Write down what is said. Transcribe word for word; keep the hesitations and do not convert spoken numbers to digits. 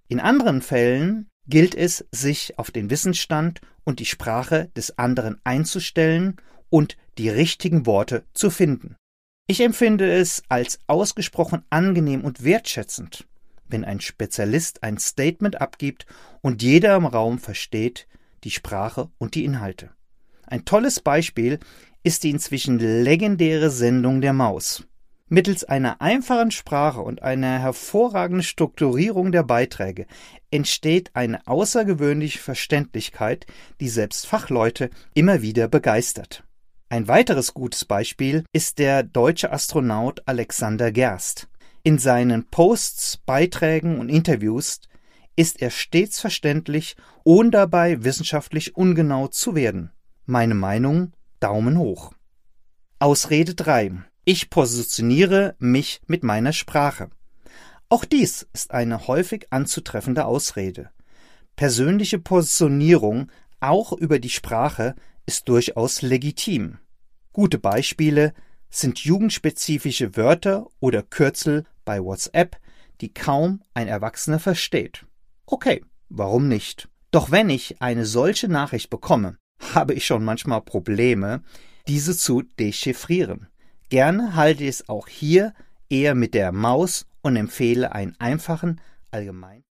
In anderen Fällen gilt es, sich auf den Wissensstand und die Sprache des anderen einzustellen und die richtigen Worte zu finden. Ich empfinde es als ausgesprochen angenehm und wertschätzend, wenn ein Spezialist ein Statement abgibt und jeder im Raum versteht die Sprache und die Inhalte. Ein tolles Beispiel ist die inzwischen legendäre Sendung der Maus. Mittels einer einfachen Sprache und einer hervorragenden Strukturierung der Beiträge entsteht eine außergewöhnliche Verständlichkeit, die selbst Fachleute immer wieder begeistert. Ein weiteres gutes Beispiel ist der deutsche Astronaut Alexander Gerst. In seinen Posts, Beiträgen und Interviews ist er stets verständlich, ohne dabei wissenschaftlich ungenau zu werden. Meine Meinung: Daumen hoch. Ausrede drei. Ich positioniere mich mit meiner Sprache. Auch dies ist eine häufig anzutreffende Ausrede. Persönliche Positionierung, auch über die Sprache, ist durchaus legitim. Gute Beispiele sind jugendspezifische Wörter oder Kürzel bei WhatsApp, die kaum ein Erwachsener versteht. Okay, warum nicht? Doch wenn ich eine solche Nachricht bekomme, habe ich schon manchmal Probleme, diese zu dechiffrieren. Gerne halte ich es auch hier eher mit der Maus und empfehle einen einfachen, allgemein